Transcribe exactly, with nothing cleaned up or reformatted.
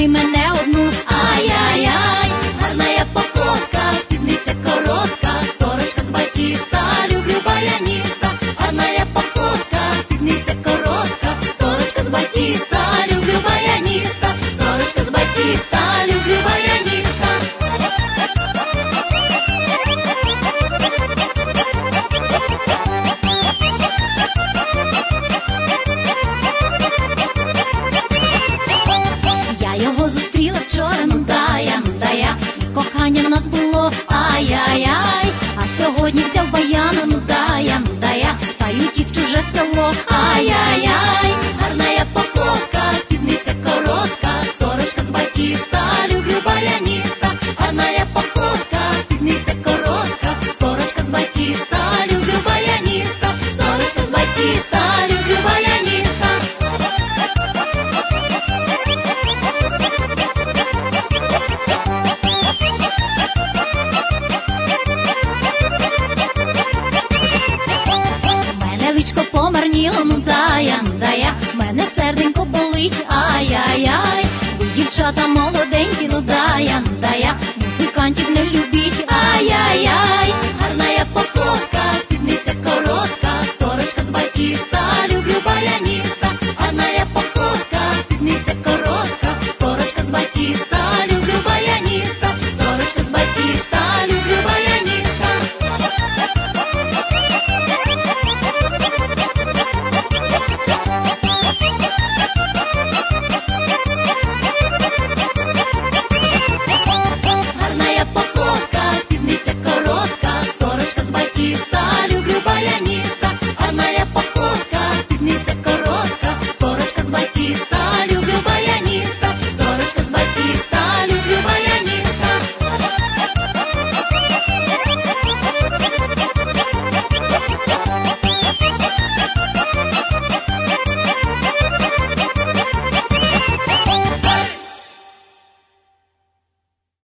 забери мене одну. Ай-яй-яй, гарна я походка, спідниця коротка, сорочка з батіста, люблю баяніста. Гарна я походка, спідниця коротка, сорочка з батіста, люблю баяніста. Сорочка з батіста, люблю баяніста. Я його зустріла вчора, ну да я, ну да я, кохання в нас було, ай-яй-яй. А сьогодні взяв баяна, ну да я, ну да я, та й утік в чуже село, ай-яй-яй. Гарна я походка, спідниця коротка, сорочка з батіста, люблю баяніста. Гарна я походка, спідниця коротка, сорочка з батіста, люблю баяніста. Сорочка з батіста, люблю баяніста. Мене личко помарніло, ну да я, ну да я, мене серденько болить, ай-яй-яй. Ви, дівчата молоденькі, ну да